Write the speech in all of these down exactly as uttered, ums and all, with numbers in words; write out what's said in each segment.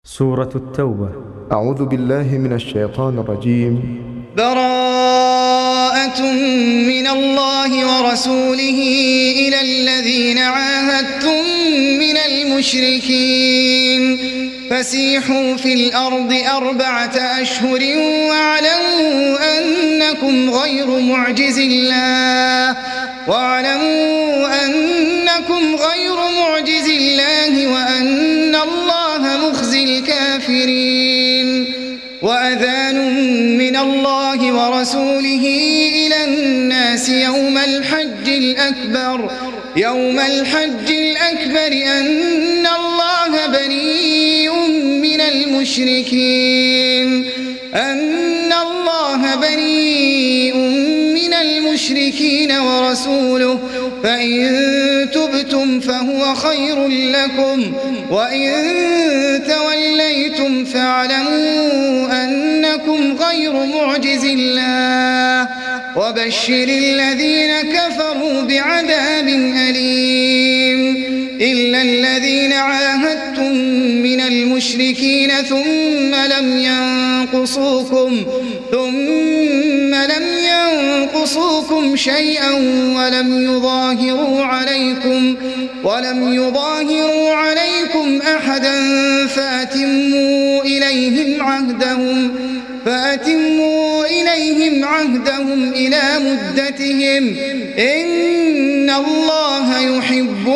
سورة التوبة. أعوذ بالله من الشيطان الرجيم. براءة من الله ورسوله إلى الذين عاهدتم من المشركين فسيحوا في الأرض أربعة أشهر واعلموا أنكم غير معجز الله واعلموا أنكم غير معجز الله وأن الله مخزي الكافرين. وأذان من الله ورسوله إلى الناس يوم الحج الأكبر يوم الحج الأكبر أن الله بريء من المشركين أن الله بريء من المشركين ورسوله فإن تبتم فهو خير لكم وإن توليتم فاعلموا أنكم غير معجز الله وبشر الذين كفروا بعذاب أليم. إلا الذين عاهدتم من المشركين ثم لم ينقصوكم ثم لم ينقصوكم شيئا ولم يظاهروا عليكم ولم يظاهروا عليكم أحدا فأتموا إليهم عهدهم فأتموا إليهم عهدهم إلى مدتهم إن الله يحب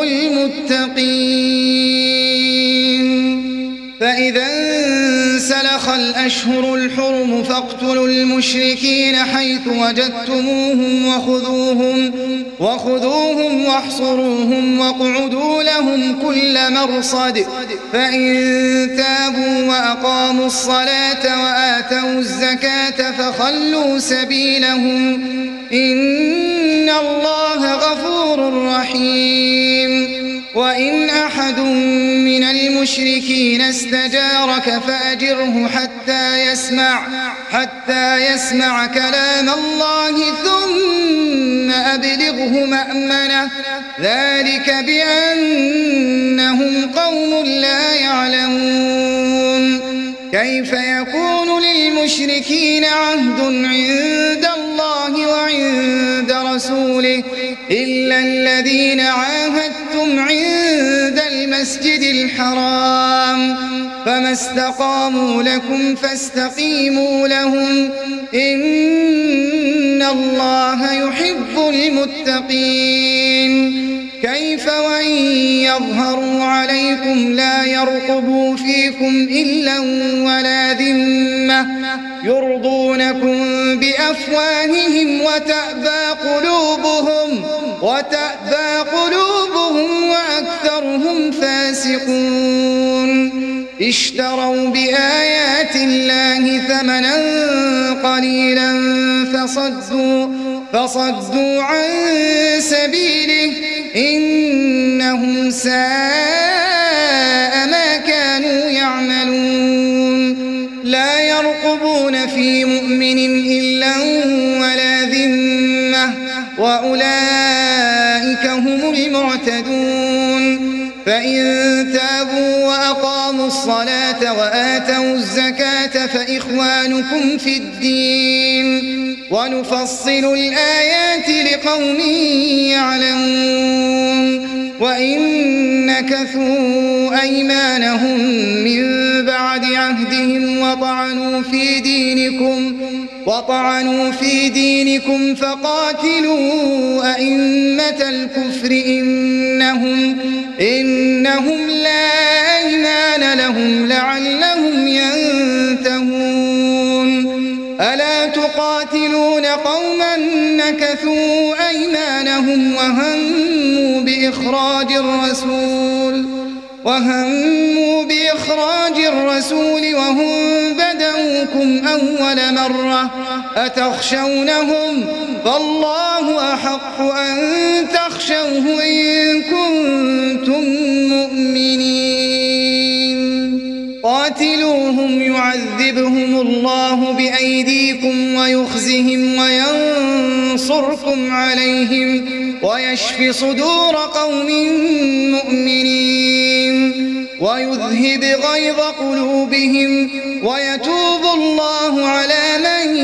المتقين. فإذا انسلخ الأشهر الحرم فاقتلوا المشركين حيث وجدتموهم وخذوهم وخذوهم واحصروهم واقعدوا لهم كل مرصد فإن تابوا وأقاموا الصلاة وآتوا الزكاة فخلوا سبيلهم إن الله غفور رحيم. وإن أحد من المشركين استجارك فأجره حتى يسمع حتى يسمع كلام الله ثم أبلغه مأمنه ذلك بأنهم قوم لا يعلمون. كيف يكون للمشركين عهد عند الله وعند رسوله إلا الذين عاهدتم عند المسجد الحرام فما استقاموا لكم فاستقيموا لهم إن الله يحب المتقين. كيف وإن يظهروا عليكم لا يرقبوا فيكم إلا ولا ذمة يرضونكم بأفواههم وتأبى قلوبهم وتأبى قلوبهم وأكثرهم فاسقون. اشتروا بآيات الله ثمنا قليلا فصدوا فصدوا عن سبيله إنهم ساء ما كانوا يعملون. لا يرقبون في مؤمن إلا ولا ذمة وأولئك هم المعتدون. فإن تابوا وأقاموا الصلاة وآتوا الزكاة فإخوانكم في الدين ونفصل الآيات لقوم يعلمون. وإن نكثوا أيمانهم من بعد عهدهم وطعنوا في دينكم وطعنوا في دينكم فقاتلوا أئمة الكفر إنهم إنهم لا أيمان لهم لعلهم ينتهون. ألا تقاتلون قوما نكثوا أيمانهم وهموا بإخراج الرسول وهموا بإخراج الرسول وهم بدأوكم أول مرة أتخشونهم فالله أحق أن تخشوه إن كنتم مؤمنين. قاتلوهم يعذبهم الله بأيديكم ويخزهم وينصركم عليهم ويشف صدور قوم مؤمنين. ويذهب غيظ قلوبهم ويتوب الله على من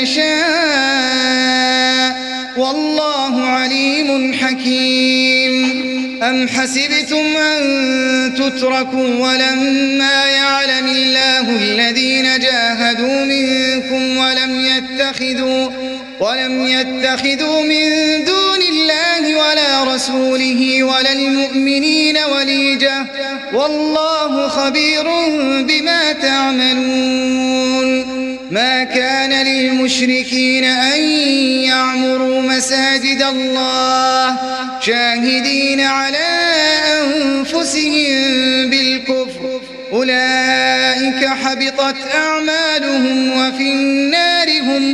يشاء والله عليم حكيم. أم حسبتم أن تتركوا ولما يعلم الله الذين جاهدوا منكم ولم يتخذوا ولم يتخذوا من دون الله ولا رسوله ولا المؤمنين وليجة والله خبير بما تعملون. ما كان للمشركين أن يعمروا مساجد الله شاهدين على أنفسهم بالكفر أولئك حبطت أعمالهم وفي النار هم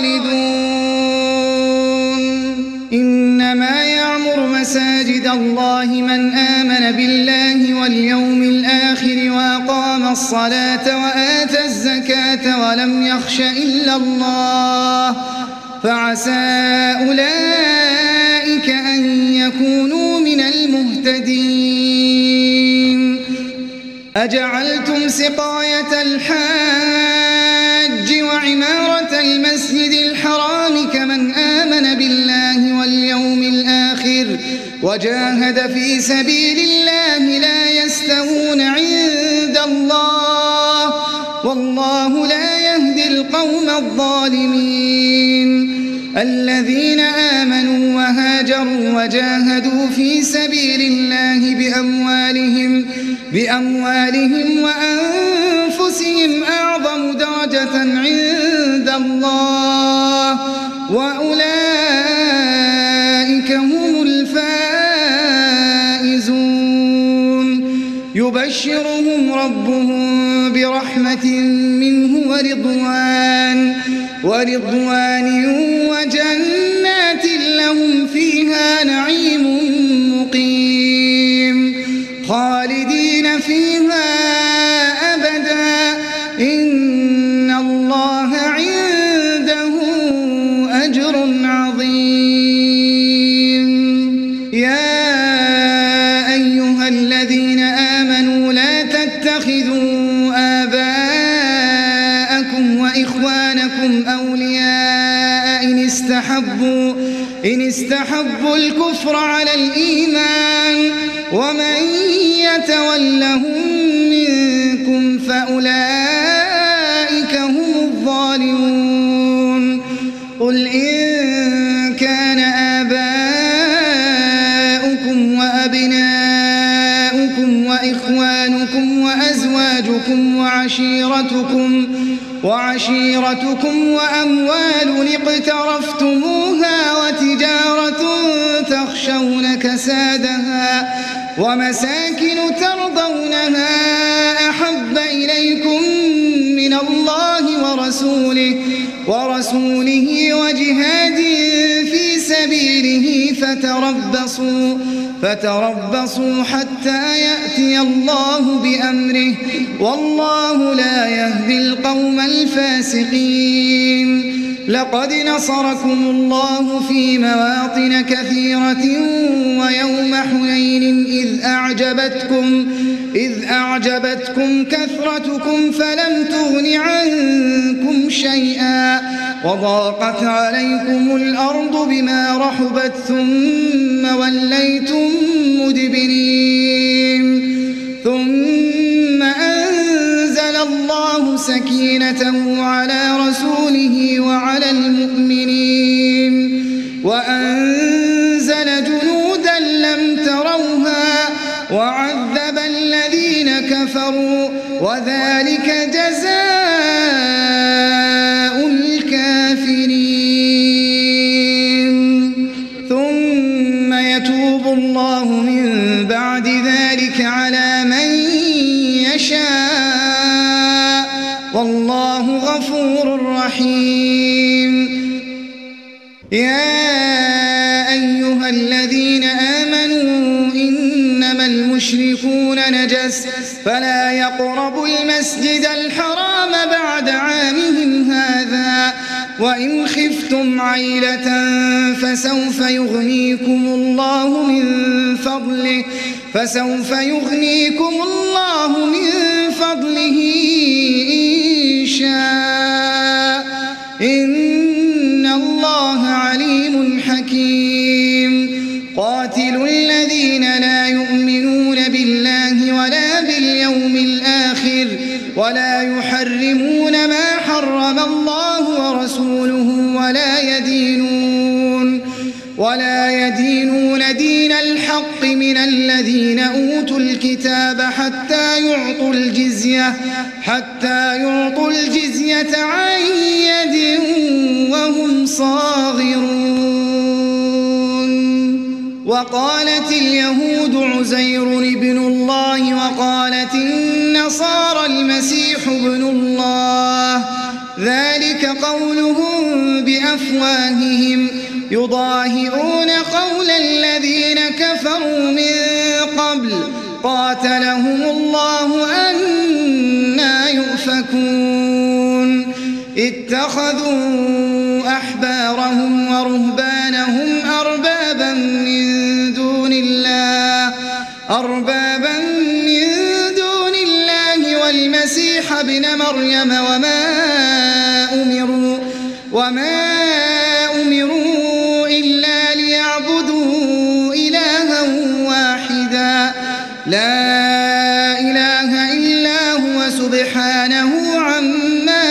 خالدون. إنما يعمر مساجد الله من آمن بالله واليوم الآخر وأقام الصلاة وآتى الزكاة ولم يخش إلا الله فعسى أولئك أن يكونوا من المهتدين. أجعلتم سقاية الحاج وعمارة المسجد الحرام كمن آمن بالله واليوم الآخر وجاهد في سبيل الله لا يستوون عند الله والله لا يهدي القوم الظالمين. الذين آمنوا وهاجروا وجاهدوا في سبيل الله بأموالهم بأموالهم وأنفسهم أعظم درجة عند الله وأولئك هم الفائزون. يبشرهم ربهم برحمة منه ورضوان ورضوان وجنات لهم فيها نعيم مقيم خالدين فيها أبدا إن الله عنده أجر عظيم. يا أيها الذين آمنوا لا تتخذوا آباءكم وإخوانكم أولياء إن استحبوا إن استحبوا الكفر على الإيمان ومن يتولهم منكم فأولئك هم الظالمون. قل إن كان آباؤكم وأبناؤكم وإخوانكم وأزواجكم وعشيرتكم وعشيرتكم وأموال اقترفتموها وتجارة تخشون كسادها ومساكن ترضونها أحب إليكم من الله ورسوله ورسوله وجهاد في سبيله فتربصوا فتربصوا حتى يأتي الله بأمره والله لا يهدي القوم الفاسقين. لقد نصركم الله في مواطن كثيرة ويوم حنين إذ أعجبتكم إذ أعجبتكم كثرتكم فلم تغن عنكم شيئا وضاقت عليكم الأرض بما رحبت ثم وليتم مدبرين. ثم أنزل الله سكينته على رسوله وعلى المؤمنين وأنزل جنودا لم تروها وعذب الذين كفروا وذلك جزاء الكافرين. ثم يتوب الله من بعد ذلك على من يشاء والله غفور رحيم. يا أيها الذين آمنوا إنما المشركون نجس فلا يقربوا المسجد الحرام بعد عامهم هذا وإن خفتم عيلة فسوف يغنيكم الله من فضله فسوف يغنيكم الله من فضله إن شاء إن الله عليم حكيم قاتلوا الذين لا يؤمنون بالله ولا باليوم الآخر ولا يحرمون ما حرم الله ورسوله ولا يدينون ولا يدينون دين الحق من الذين أوتوا الكتاب حتى يعطوا الجزية حتى يعطوا الجزية عن يد وهم صاغرون. وقالت اليهود عزير ابن الله وقالت النصارى المسيح ابن الله ذلك قولهم بأفواههم يضاهئون قول الذين كفروا من قبل قاتلهم الله أنى يؤفكون. اتخذوا أحبارهم ورهبانهم أربابا من دون الله أربابا من دون الله والمسيح ابن مريم وما أمروا وما أمروا إلا ليعبدوا إلها واحدا لا إله إلا هو سبحانه عما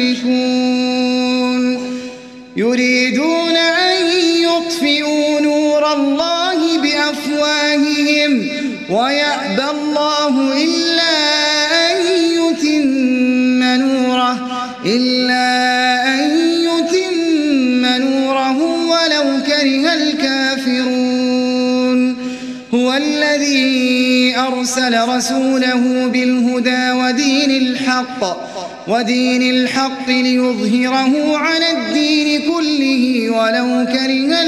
يشركون. يريدون أن يطفئوا نور الله بأفواههم ويأبى الله إلا أن يتم نوره إلا أن يتم نوره ولو كره الكافرون. هو الذي أرسل رسوله بالهدى ودين الحق ودين الحق ليظهره على الدين كله ولو كره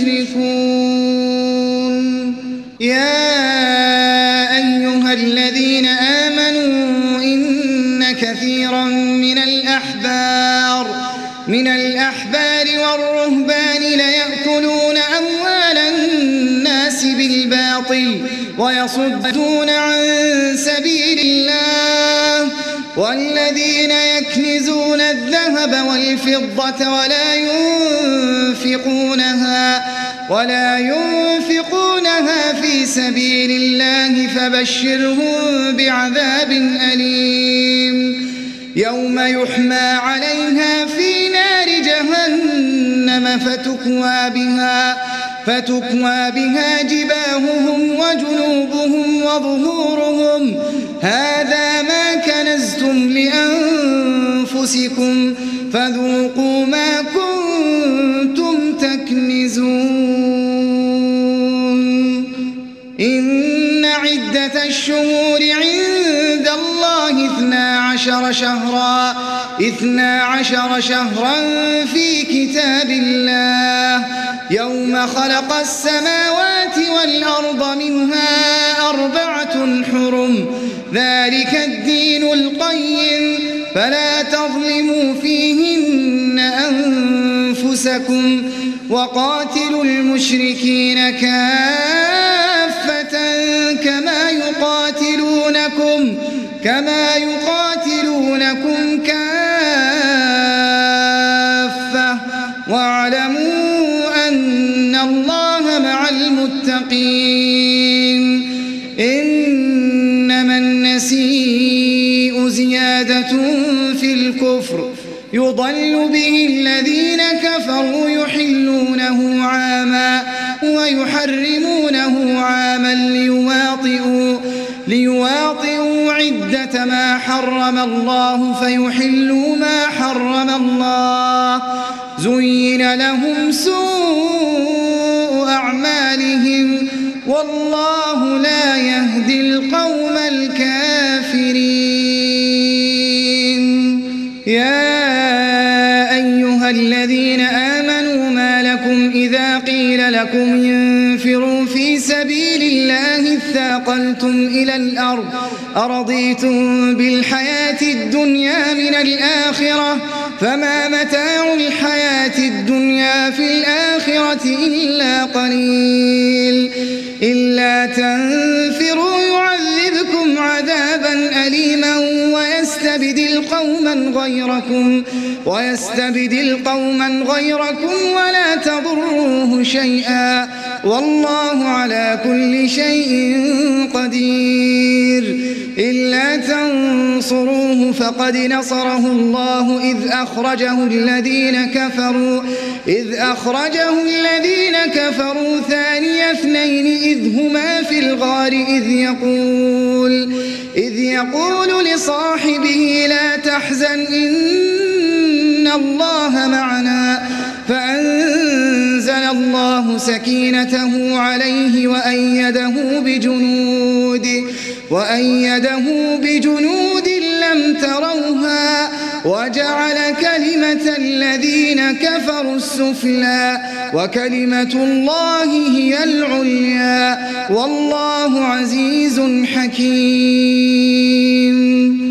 المشركون. يا أيها الذين آمنوا إن كثيرا من الأحبار من الأحبار والرهبان ليأكلون أموال الناس بالباطل ويصدون عن سبيل الله والذين يكنزون الذهب والفضة ولا ينفقونها ولا ينفقونها في سبيل الله فبشرهم بعذاب أليم يوم يحمى عليها في نار جهنم فتكوى بها فتكوى بها جباههم وجنوبهم وظهورهم هذا ما كنزتم لأنفسكم فذوقوا ما كنتم تكنزون. إن عدة الشهور عند الله اثنا عشر شهرا اثنا عشر شهرا في كتاب الله يوم خلق السماوات والأرض منها أربعة حرم ذلك الدين القيم فلا تظلموا فيهن أنفسكم وقاتلوا المشركين كافة كما يقاتلونكم كما يقاتلونكم كافة واعلموا أن الله مع المتقين. إنما النسيء زيادة في الكفر يضل به الذين كفروا يحلونه عاما ويحرمونه عاما ليواطئوا ليواطئوا عدة ما حرم الله فيحلوا ما حرم الله زين لهم سوء أعمالهم والله لا يهدي القوم الكافرين. يا أيها الذين آمنوا ما لكم إذا قيل لكم انفروا في سبيل الله اثاقلتم إلى الأرض أرضيتم بالحياة الدنيا من الآخرة فما متاع الحياة الدنيا في الآخرة إلا قليل إلا تنفروا يعذبكم عذابا أليما ويستبدل قوما غيركم ويستبدل قوما غيركم ولا تضروه شيئا والله على كل شيء قدير إلا تنصروه فقد نصره الله إذ أخرجه الذين كفروا إذ أخرجه الذين كفروا ثاني اثنين إذ هما في الغار إذ يقول إذ يقول لصاحبه لا تحزن إن الله معنا فأنزل الله سكينته عليه وأيده بجنود وأيده بجنود لم تروها وجعل كلمة الذين كفروا السفلى وكلمة الله هي العليا والله عزيز حكيم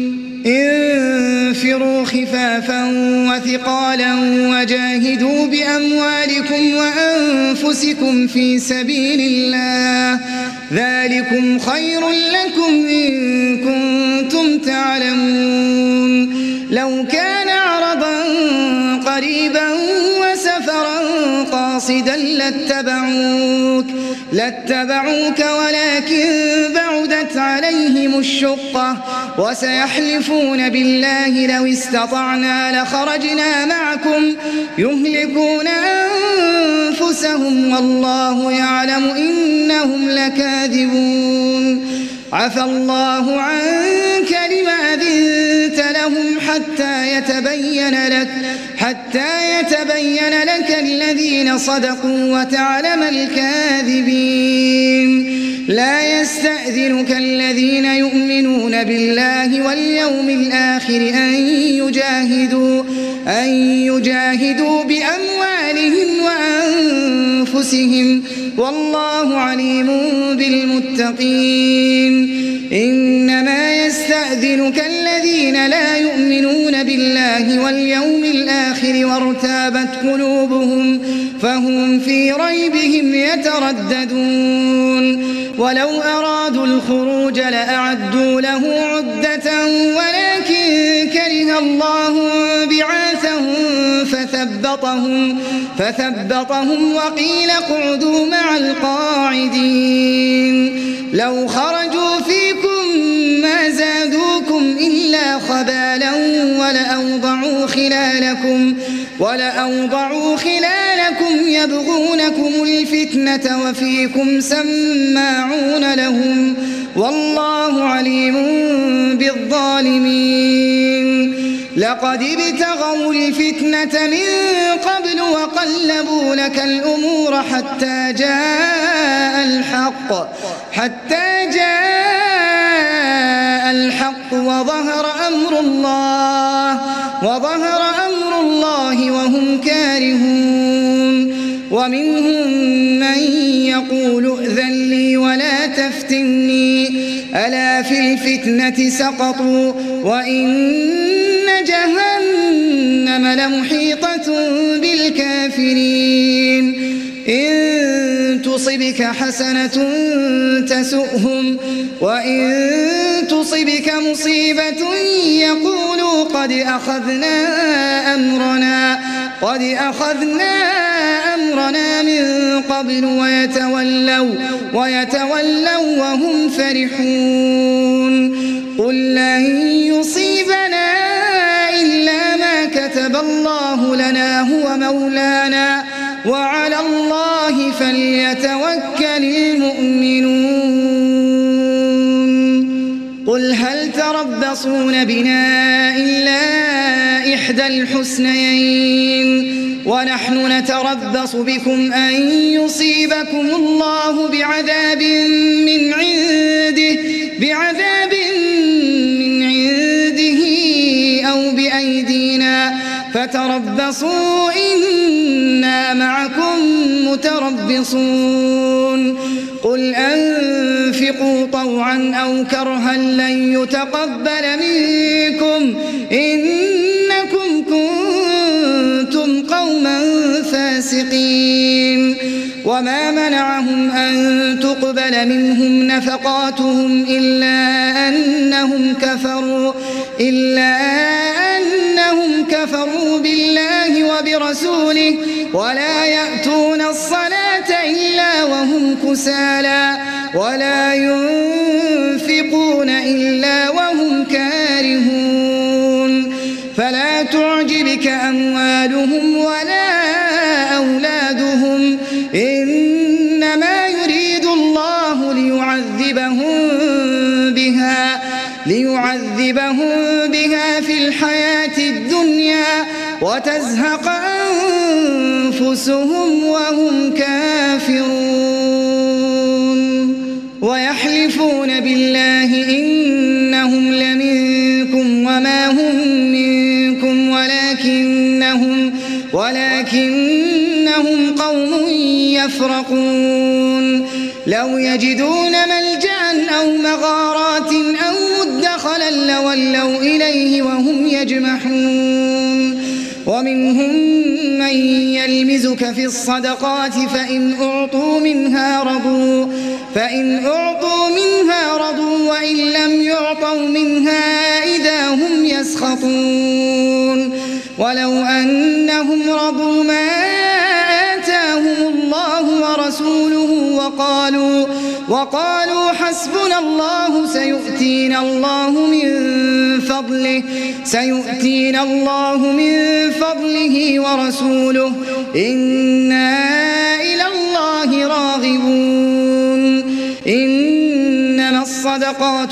انفروا خفافا وثقالا وجاهدوا بأموالكم وأنفسكم في سبيل الله ذلكم خير لكم إن كنتم تعلمون لو كان عرضا قريبا وسفرا قاصدا لاتبعوك لاتبعوك ولكن بعدت عليهم الشقة وسيحلفون بالله لو استطعنا لخرجنا معكم يهلكون أنفسهم والله يعلم إنهم لكاذبون عفى الله عنك لما أذنت لهم حتى يتبين لك حتى يتبين لك الذين صدقوا وتعلم الكاذبين لا يستأذنك الذين يؤمنون بالله واليوم الآخر أن يجاهدوا أن يجاهدوا بأموالهم وأنفسهم والله عليم بالمتقين إنما يستأذنك الذين لا يؤمنون بالله واليوم الآخر وارتابت قلوبهم فهم في ريبهم يترددون ولو أرادوا الخروج لأعدوا له عدة ولكن كره الله بعاثهم فثبطهم, فثبطهم وقيل اقعدوا مع القاعدين لو خرجوا فيكم ما زادوكم إلا خبالا ولأوضعوا خلالكم ولأوضعوا خلالكم يبغونكم الفتنة وفيكم سماعون لهم والله عليم بالظالمين لقد ابتغوا الفتنة من قبل وقلبوا لك الأمور حتى جاء الحق حتى جاء الحق وظهر أمر الله وظهر أمر الله وهم كارهون ومنهم من يقول ائذن لي ولا تفتني ألا في الفتنة سقطوا وإن جهنم لمحيطة بالكافرين إن تصبك حسنة تسؤهم وإن تصبك مصيبة يقولوا قد أخذنا أمرنا قد أخذنا أمرنا من قبل ويتولوا ويتولوا وهم فرحون قل لن يصيبنا إلا ما كتب الله لنا هو مولانا وعلى الله فليتوكل المؤمنون قل هل تربصون بنا إلا إحدى الحسنيين ونحن نتربص بكم أن يصيبكم الله بعذاب من عنده بعذاب من عنده أو بأيدينا فتربصوا إنا معكم متربصون قل أنفقوا طوعا أو كرها لن يتقبل منكم إنكم كنتم الفاسقين وما منعهم أن تقبل منهم نفقاتهم إلا أنهم كفروا إلا أنهم كفروا بالله وبرسوله ولا يأتون الصلاة إلا وهم كسالى ولا ينفقون إلا وهم كارهون فلا تعجبك أموالهم ولا أولادهم إنما يريد الله ليعذبهم بها ليعذبهم بها في الحياة الدنيا وتزهق أنفسهم وهم كافرون ويحلفون بالله إنهم لمنكم وما هم منكم ولكنهم ولكنهم قوم يفرقون لو يجدون ملجأ أو مغارات أو مدخلا لولوا إليه وهم يجمحون ومنهم من يلمزك في الصدقات فإن أعطوا منها رضوا فإن أعطوا منها رضوا وإن لم يعطوا منها إذا هم يسخطون ولو أنهم رضوا ما آتاهم الله ورسوله وقالوا وقالوا حسبنا الله سيؤتينا الله من فضله سيؤتينا الله من فضله ورسوله إنا إلى الله راغبون إنما الصدقات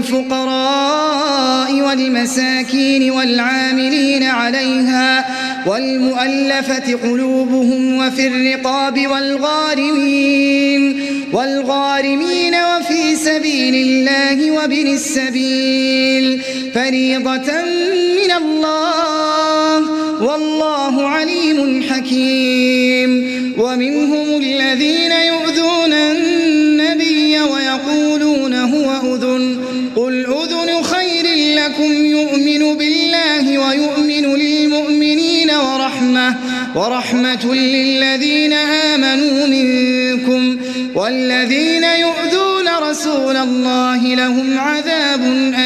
للفقراء والمساكين والعاملين عليها والمؤلفة قلوبهم وفي الرقاب والغارمين والغارمين وفي سبيل الله وابن السبيل فريضة من الله والله عليم حكيم ومنهم الذين يؤذون النبي ويقولون هو أذن قل أذن خير لكم يؤمن بالله ويؤمن للمؤمنين ورحمة ورحمة للذين آمنوا منكم والذين يؤذون رسول الله لهم عذاب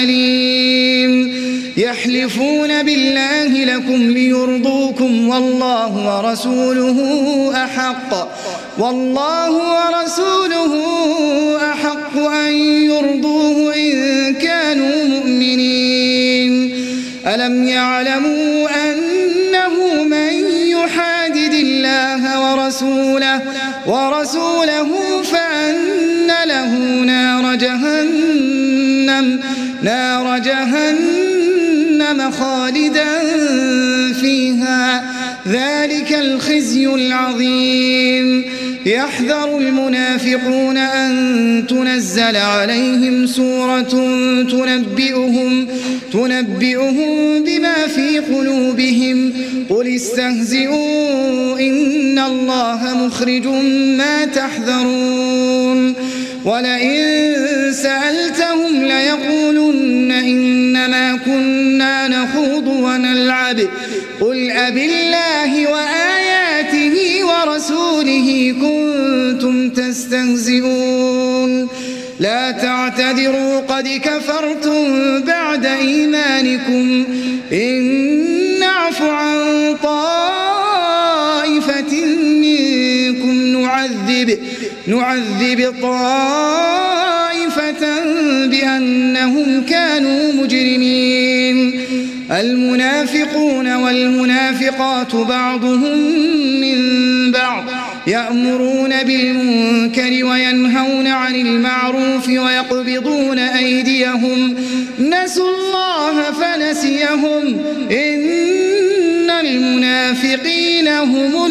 أليم يحلفون بالله لكم ليرضوكم والله ورسوله أحق والله ورسوله أحق أن يرضوه إن كانوا مؤمنين ألم يعلموا أنه من يحادد الله ورسوله ورسوله فأن له نار جهنم نار جهنم خالدا فيها ذلك الخزي العظيم يحذر المنافقون أن تنزل عليهم سورة تنبئهم تنبئهم بما في قلوبهم قل استهزئوا إن الله مخرج ما تحذرون ولئن سألتهم ليقولن إنما كنا نخوض ونلعب قل أبالله وآياته ورسوله كنتم تستهزئون لا تعتذروا قد كفرتم بعد إيمانكم إن نعف عن طائفة منكم نعذب نعذب طائفة بأنهم كانوا مجرمين المنافقون والمنافقات بعضهم من بعض يأمرون بالمنكر وينهون عن المعروف ويقبضون أيديهم نسوا الله فنسيهم إن المنافقين هم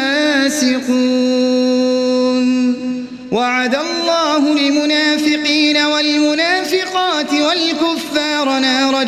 الفاسقون وعد الله المنافقين والمنافقات والكفار نار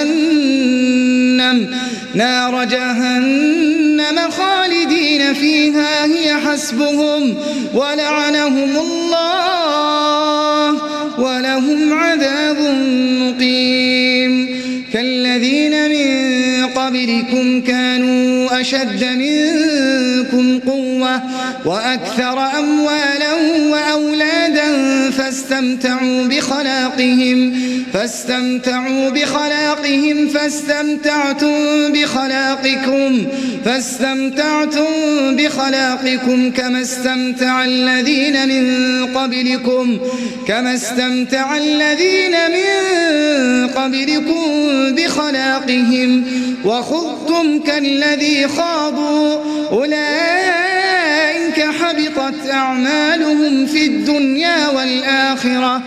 جهنم نار جهنم خالدين فيها هي حسبهم ولعنهم الله ولهم عذاب مقيم كالذين من قبلكم كانوا أشد منكم قوة وأكثر أموالا وأولادا فاستمتعوا بخلاقهم فاستمتعوا بخلاقهم فاستمتعتم بخلاقكم فاستمتعتم بخلاقكم كما استمتع الذين من قبلكم كما استمتع الذين من قبلكم بخلاقهم وخضتم كالذي خاضوا أولئك حبطت أعمالهم في الدنيا والآخرة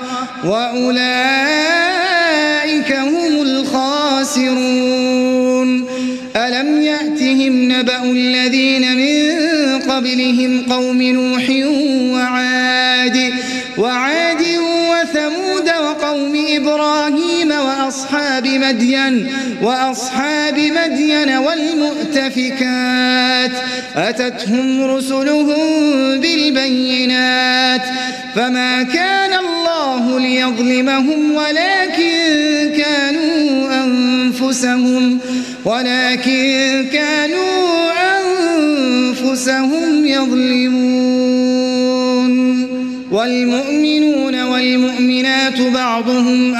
وأولئك هم الخاسرون. ألم يأتهم نبأ الذين من قبلهم قوم نوح وعاد وعاد وثمود وقوم إبراهيم وأصحاب مدين وأصحاب مدين والمؤتفكات أتتهم رسلهم بالبينات فما كان الله ليظلمهم ولكن كانوا أنفسهم ولكن كانوا أنفسهم يظلمون. والمؤمنون والمؤمنات بعضهم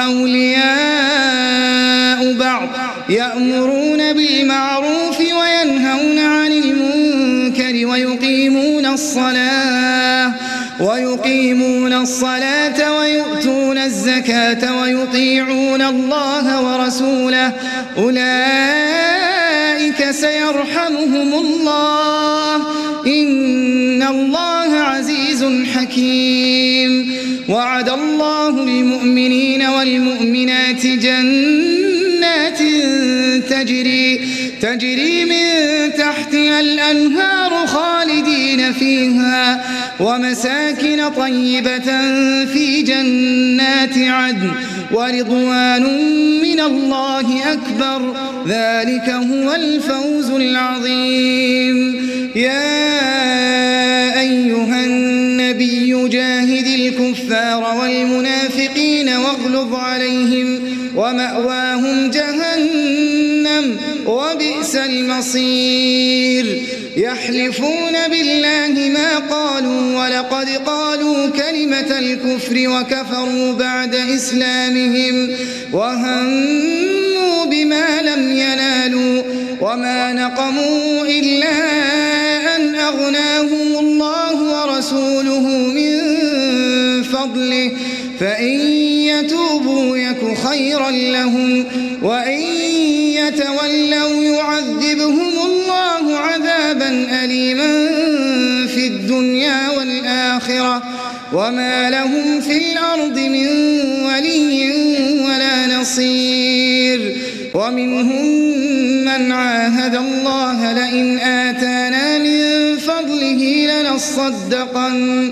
أولياء بعض يأمرون بالمعروف وينهون عن المنكر ويقيمون الصلاة ويقيمون الصلاة ويؤتون الزكاة ويطيعون الله ورسوله أولئك سيرحمهم الله إن الله عزيز حكيم. وعد الله المؤمنين والمؤمنات جنات تجري تجري من تحتها الأنهار خالدين فيها ومساكن طيبة في جنات عدن ورضوان من الله أكبر ذلك هو الفوز العظيم. يا أيها النبي جاهد الكفار والمنافقين واغلظ عليهم ومأواهم جهنم وبئس المصير. يحلفون بالله ما قالوا ولقد قالوا كلمة الكفر وكفروا بعد إسلامهم وهموا بما لم ينالوا وما نقموا إلا أن أغناهم الله ورسوله من فضله فإن يتوبوا يك خيرا لهم وإن يتولوا يعذبهم الله عذابا أليما في الدنيا والآخرة وما لهم في الأرض من ولي ولا نصير. ومنهم من عاهد الله لئن آتانا من فضله لنصدقن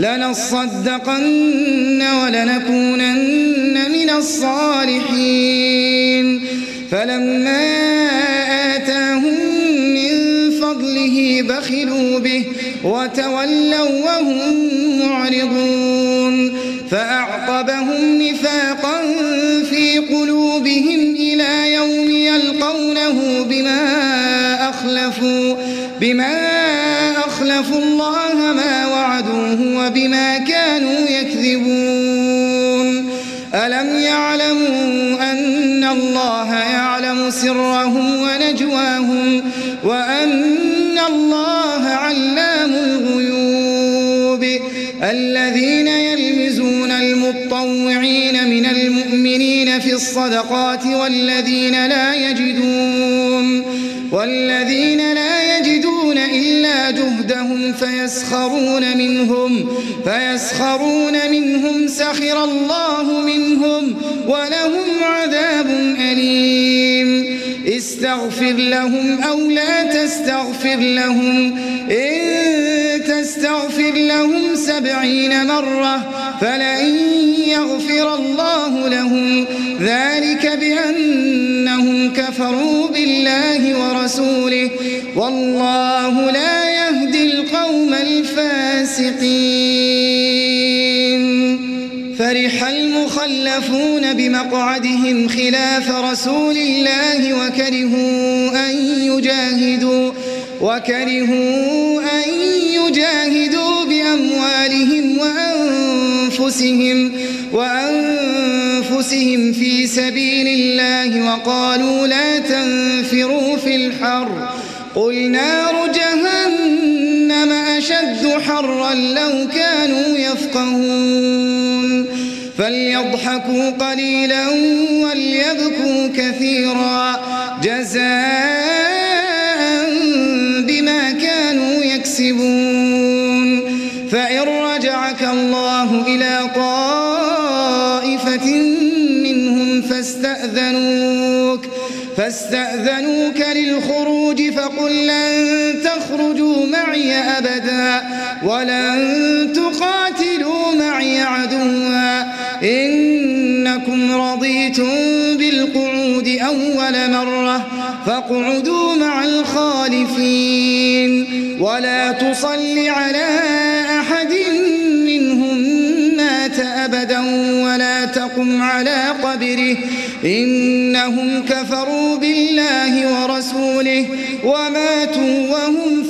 لنصدقن ولنكونن من الصالحين فلما آتاهم من فضله بخلوا به وتولوا وهم معرضون فأعقبهم نفاقا في قلوبهم إلى يوم يلقونه بما أخلفوا بما أخلفوا الله ما وعدوه وبما كانوا يكذبون. ألم يعلموا أن الله يعلم سرهم ونجواهم وأن الله علام الغيوب. الذين يلمزون المطوعين من المؤمنين في الصدقات والذين لا يجدون والذين لا يجدون إلا جهدهم فيسخرون منهم فيسخرون منهم سخر الله منهم ولهم عذاب أليم. استغفر لهم أو لا تستغفر لهم إن تستغفر لهم سبعين مرة فلن يغفر الله لهم ذلك بأنهم كفروا بالله ورسوله والله لا يهدي القوم الفاسقين. فرح المخلفون بمقعدهم خلاف رسول الله وكرهوا يجاهدوا وكرهوا أن يجاهدوا بأموالهم وأنفسهم وأنفسهم في سبيل الله وقالوا لا تنفروا في الحر قل نار جهنم أشد حرا لو كانوا يفقهون فليضحكوا قليلا وليبكوا كثيرا جزاء بما كانوا يكسبون فإن رجعك الله إلى طائفة منهم فاستأذنوك فاستأذنوك للخروج فقل لن تخرجوا معي أبدا ولن تقاتلوا معي عدوا إنكم رضيتم بالقعود أول مرة فاقعدوا مع الخالفين ولا تصل على أحد منهم مات أبدا ولا تقم على قبره إنهم كفروا بالله ورسوله وماتوا وهم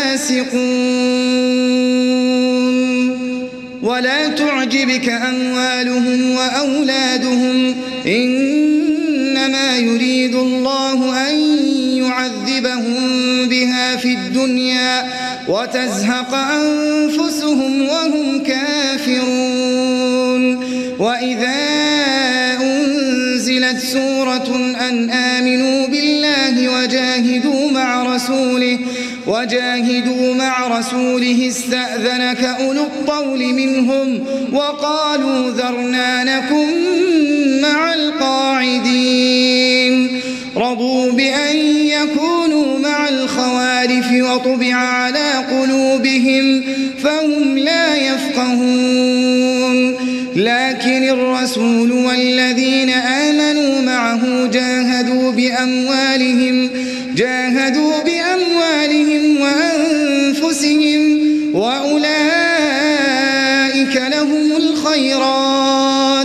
فاسقون ولا تعجبك أموالهم وأولادهم إنما يريد الله أن يعذبهم بها في الدنيا وتزهق أنفسهم وهم كافرون وإذا أنزلت سورة أن آمنوا بالله وجاهدوا مع رسوله وجاهدوا مع رسوله استأذنك أولو الطول منهم وقالوا ذرنا نكن مع القاعدين رضوا بأن يكونوا مع الخوالف وطبع على قلوبهم فهم لا يفقهون لكن الرسول والذين آمنوا معه جاهدوا بأموالهم جاهدوا بأموالهم وأنفسهم وأولئك لهم الخيرات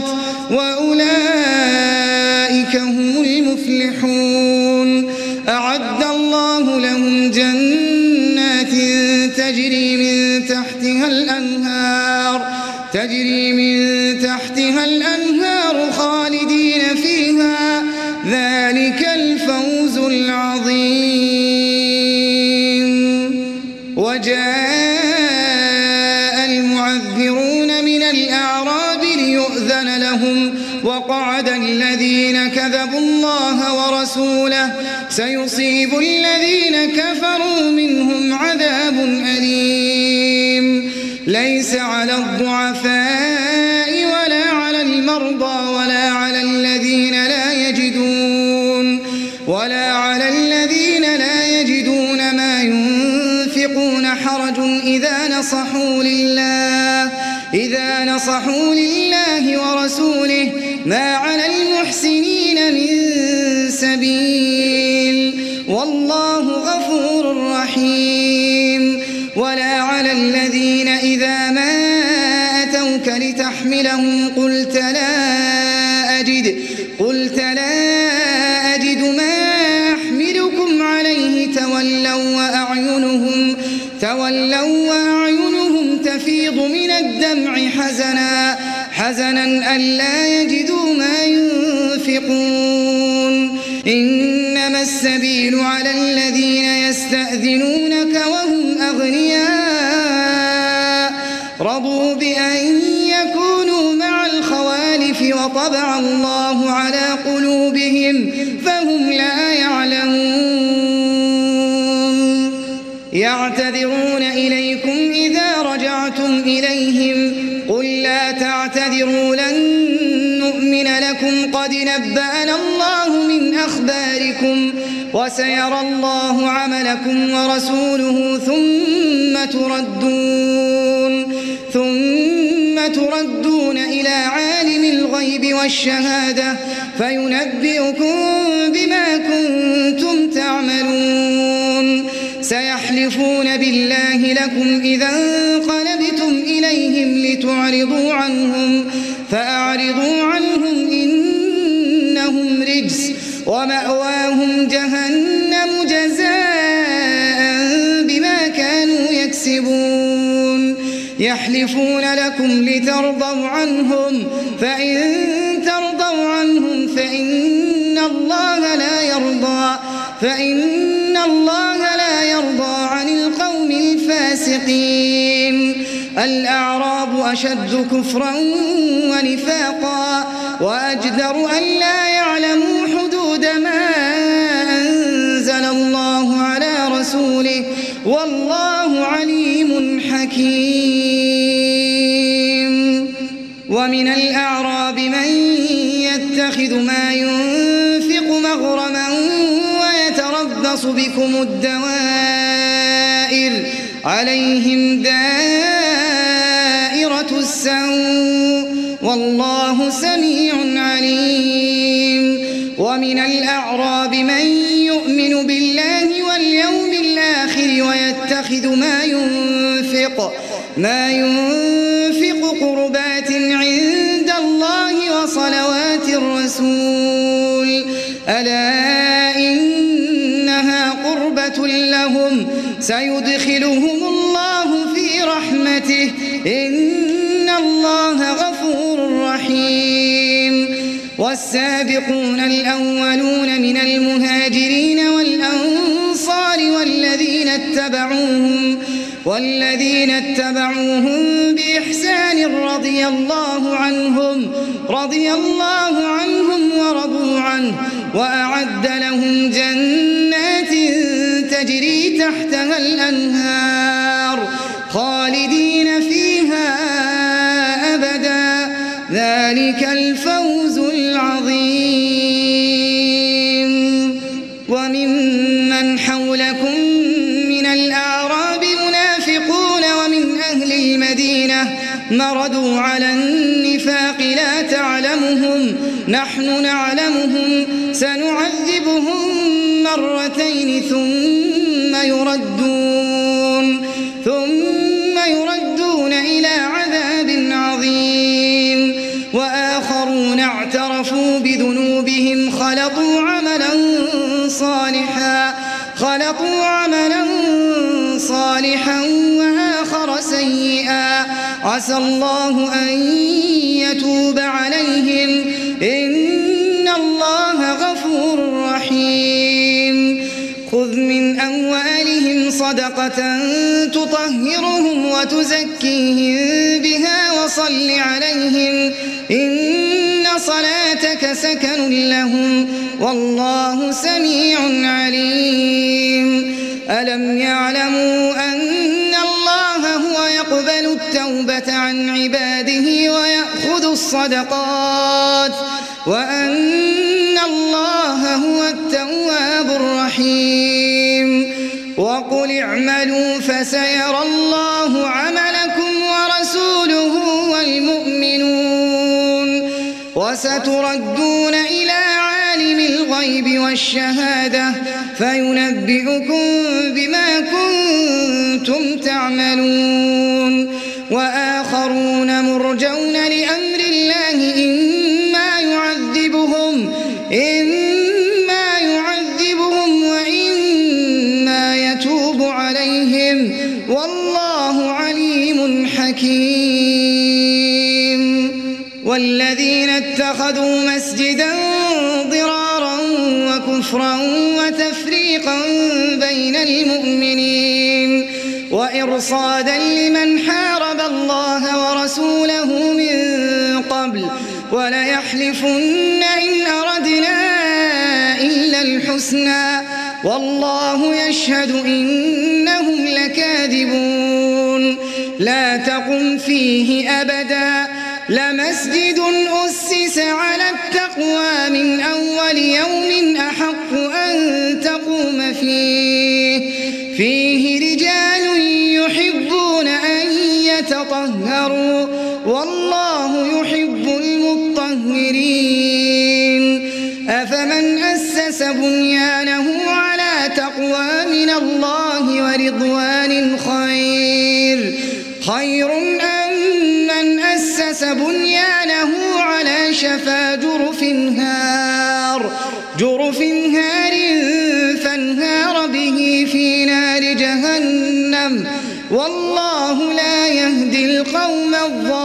وأولئك هم المفلحون أعد الله لهم جنات تجري من تحتها الأنهار تجري من تحتها الأنهار خالدين فيها ذلك الفوز العظيم وجاء المعذرون من الأعراب ليؤذن لهم وقعد الذين كذبوا الله ورسوله سيصيب الذين كفروا منهم عذاب أليم ليس على الضعفاء ولا على المرضى ولا على الذين لا يجدون ولا على الذين لا يجدون ما ينفقون حرج إذا نصحوا لله إذا نصحوا لله ورسوله ما على المحسنين من سبيل والله غفور رحيم ولا على الذين إذا ما أتوك لتحملهم قلت لا أجد قلت لا أجد ما أحملكم عليه تولوا وأعينهم تولوا وأعينهم تفيض من الدمع حزنا حزنا ألا يجدوا ما ينفقون إنما السبيل على الذين يستأذنونك وهم أغنياء رضوا بأن يكونوا مع الخوالف وطبع الله على قلوبهم فهم لا يعلمون يعتذرون إليكم إذا رجعتم إليهم قل لا تعتذروا لن نؤمن لكم قد نبأنا الله من أخباركم وسيرى الله عملكم ورسوله ثم تردون ثم تردون إلى عالم الغيب والشهادة فينبئكم بما كنتم تعملون سيحلفون بالله لكم إذا انقلبتم إليهم لتعرضوا عنهم فأعرضوا عنهم إنهم رجس ومأواهم جهنم جزاء يحلفون لكم لترضوا عنهم فإن ترضوا عنهم فإن الله لا يرضى فإن الله لا يرضى عن القوم الفاسقين. الأعراب أشد كفرا ونفاقا وأجدر أن لا يعلموا حدود ما أنزل الله على رسوله والله عليم حكيم. ومن الأعراب من يتخذ ما ينفق مغرما ويتربص بكم الدوائر عليهم دائرة السوء والله سميع عليم. ومن الأعراب من يؤمن بالله واليوم الآخر ويتخذ ما ينفق ما ينفق قربات عند الله وصلوات الرسول ألا إنها قربة لهم سيدخلهم الله في رحمته إن الله غفور رحيم. والسابقون الأولون من المهاجرين والأنصار والذين اتبعوهم والذين اتبعوهم بإحسان رضي الله عنهم رضي الله عنهم ورضوا عنه وأعد لهم جنات تجري تحتها الأنهار خالدين فيها أبدا ذلك الفوز العظيم. وممن حولكم من الأعراب منافقون ومن أهل المدينة مردوا على النفاق لا تعلمهم نحن نعلمهم سنعذبهم مرتين ثم يردون ثم يردون إلى عذاب عظيم. وآخرون اعترفوا بذنوبهم خلطوا عملا صالحا خلطوا عملا صالحا وآخر سيئا عسى الله أن يتوب عليهم إن الله غفور رحيم. خذ من أموالهم صدقة تطهرهم وتزكيهم بها وصل عليهم إن صلاتك سكن لهم والله سميع عليم. ألم يعلموا أن الله هو يقبل التوبة عن عباده ويأخذ الصدقات وأن الله هو التواب الرحيم. وقل اعملوا فسيرى الله عملكم ورسوله والمؤمنون وستردون إلى عالم الغيب والشهادة فينبئكم بما كنتم تعملون. وآخرون مرجون لأمر الله إما يعذبهم إما يعذبهم وإما يتوب عليهم والله عليم حكيم. والذين اتخذوا مسجدا ضرارا وكفرا وتفريقا بين المؤمنين وإرصادا لمن حارب الله ورسوله من قبل وليحلفن إن أردنا إلا الحسنى والله يشهد إنهم لكاذبون. لا تقم فيه أبدا لمسجد أسس على التقوى من أول يوم أحق أن تقوم فيه فيه رجال يحبون أن يتطهروا والله يحب المطهرين. أفمن أسس بنيانه على تقوى من الله ورضوان خير خير أم من أسس بنيانه على شفا جرف هار جرف هار فانهار به في نار جهنم والله لا يهدي القوم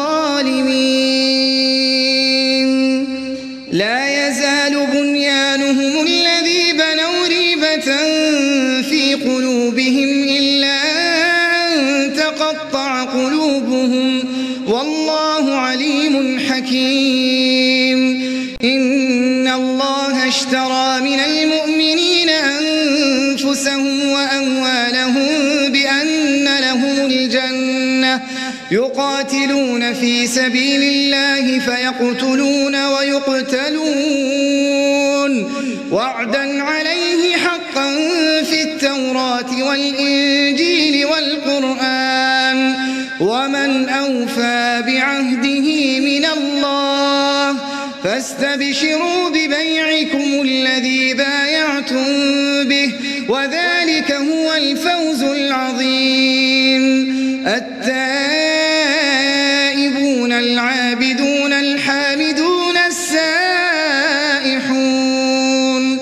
الظالمين لا يزال بنيانهم الذي بنوا ريبة في قلوبهم إلا أن تقطع قلوبهم والله عليم حكيم إن الله اشترى من المؤمنين أنفسهم وأموالهم بأن لهم الجنة يقاتلون في سبيل الله فيقتلون ويقتلون وعدا عليه حقا في التوراة والإنجيل والقرآن ومن أوفى بعهده من الله فاستبشروا ببيعكم الذي بايعتم به وذلك هو الفوز العظيم التائبون العابدون الحامدون السائحون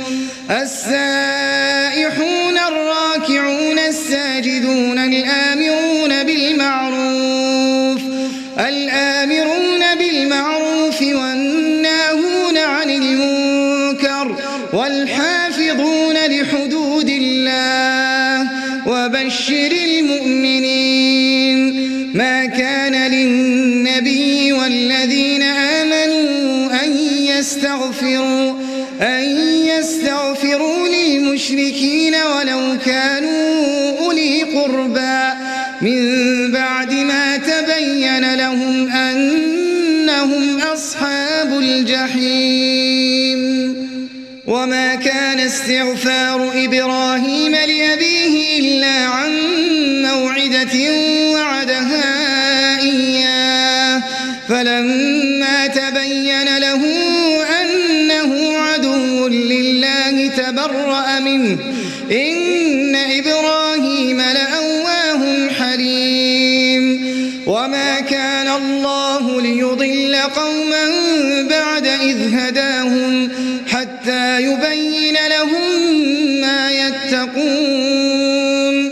السائحون الراكعون الساجدون الآمرون بالمعروف الآمرون بالمعروف والناهون عن المنكر والحافظون لحدود الله وبشر المؤمنين ما كان للنبي والذين آمنوا أن يستغفروا أن يستغفروا للمشركين ولو كانوا أولي قربى من بعد ما تبين لهم أنهم أصحاب الجحيم وما كان استغفار إبراهيم لأبيه إلا عن موعدة وعدها إياه فلما تبين له أنه عدو لله تبرأ منه إن إبراهيم لأواه حليم وما كان الله ليضل قوما بعد إذ هداهم حتى يبين لهم ما يتقون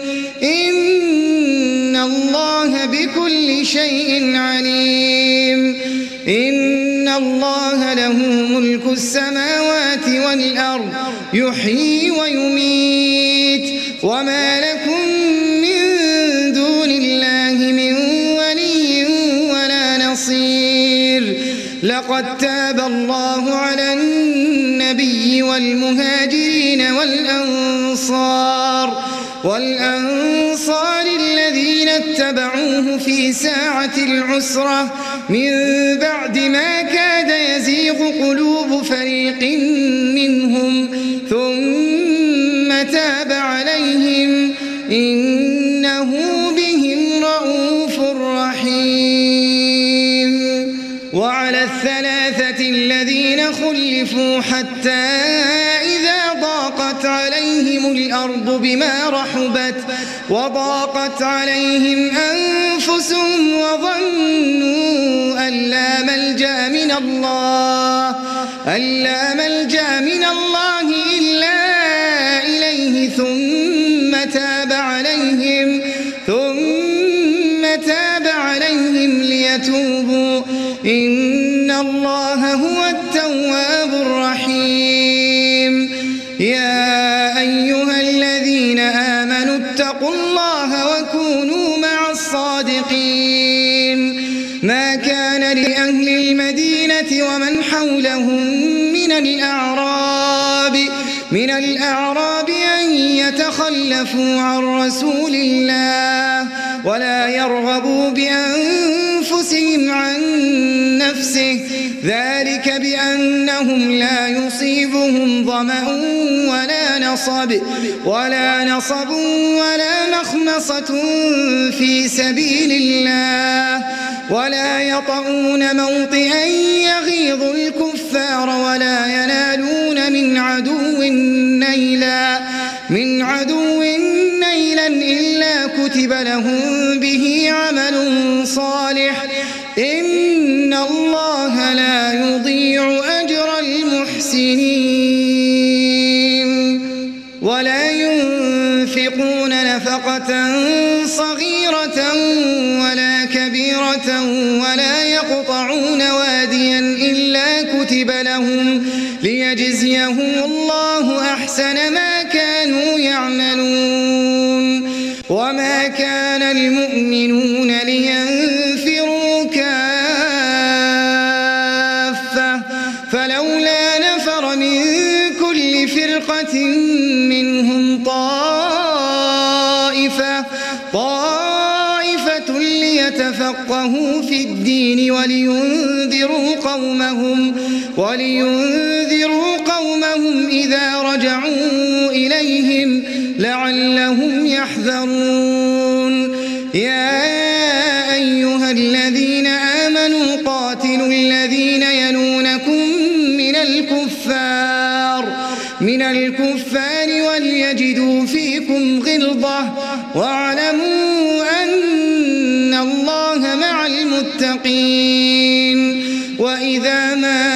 إن الله بكل شيء عليم إن الله له ملك السماوات والأرض يحيي ويميت وما لكم من دون الله من ولي ولا نصير لقد تاب الله على النبي والمهاجرين والأنصار والأنصار الذين اتبعوه في ساعة العسرة من بعد ما كاد يزيغ قلوب فريق منهم ثم تاب عليهم إنه بهم رءوف رحيم وعلى الثلاثة الذين خلفوا حتى إذا ضاقت عليهم الأرض بما رحبت وضاقت عليهم أنفسهم وظنوا أن لا ملجأ من الله أن لا ملجأ من الله إلا إليه ثم تاب عليهم ثم تاب عليهم ليتوبوا إن الله هو التواب الرحيم يا أيها الذين آمنوا اتقوا الله وكونوا مع الصادقين ما كان لأهل المدينة ومن حولهم من الأعراب من الأعراب أن يتخلفوا عن رسول الله ولا يرغبوا بأنفسهم عن نفسه ذلك بأنهم لا يصيبهم ظمأ ولا نصب ولا نصب ولا مخمصة في سبيل الله ولا يطؤون موطئا يغيظ الكفار ولا ينالون من عدو نيلا من عدو نيلا إلا كتب لهم به عمل صالح إن الله لا يضيع أجر المحسنين ولا ينفقون نفقة صغيرة ولا كبيرة كبيرة ولا يقطعون واديا إلا كتب لهم ليجزيهم الله أحسن ما كانوا يعملون. وما كان المؤمنون لينفروا كافة فلولا نفر من كل فرقة منهم طائفة طائفة ليتفقهوا في الدين ولينذروا قومهم ولينذروا قومهم إذا رجعوا إليهم لعلهم يحذرون. يا أيها الذين آمنوا قاتلوا الذين يلونكم من الكفار من الكفار وليجدوا فيكم غلظة واعلموا أن الله مع المتقين. وإذا ما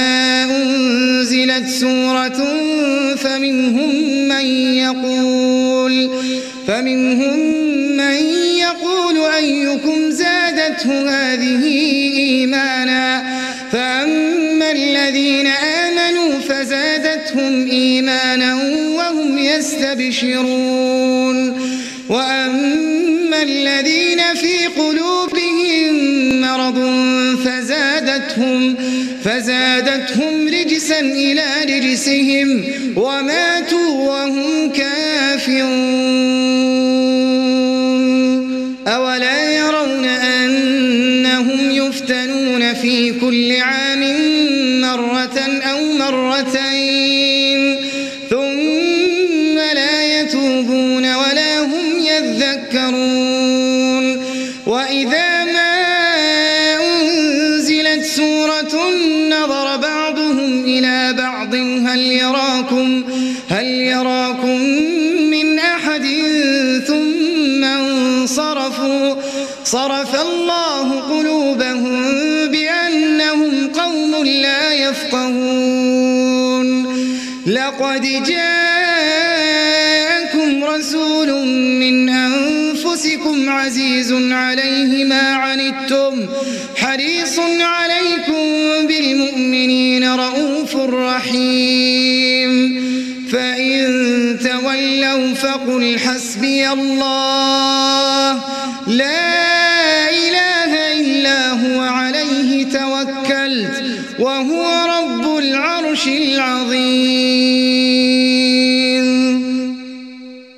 أنزلت سورة فمنهم من يقول فمنهم من يقول أيكم زادته هذه إيمانا فأما الذين آمنوا فزادتهم إيمانا وهم يستبشرون. وأما الذين في قلوبهم مرض فزادتهم فزادتهم رجسا إلى رجسهم وماتوا وهم كافرون. أولا يرون أنهم يفتنون في كل عام مرة أو مرتين ثم لا يتوبون ولا هم يذكرون. وإذا ما أنزلت سورة نظر بعضهم إلى بعض هل يراكم هل يراكم من أحد ثم انصرفوا صرف الله قلوبهم بأنهم قوم لا يفقهون. لقد جاءكم رسول من أنفسكم عزيز عليه ما عنتم حريص عليكم بالمؤمنين رؤوف رحيم. فإن تولوا فقل حسبي الله لا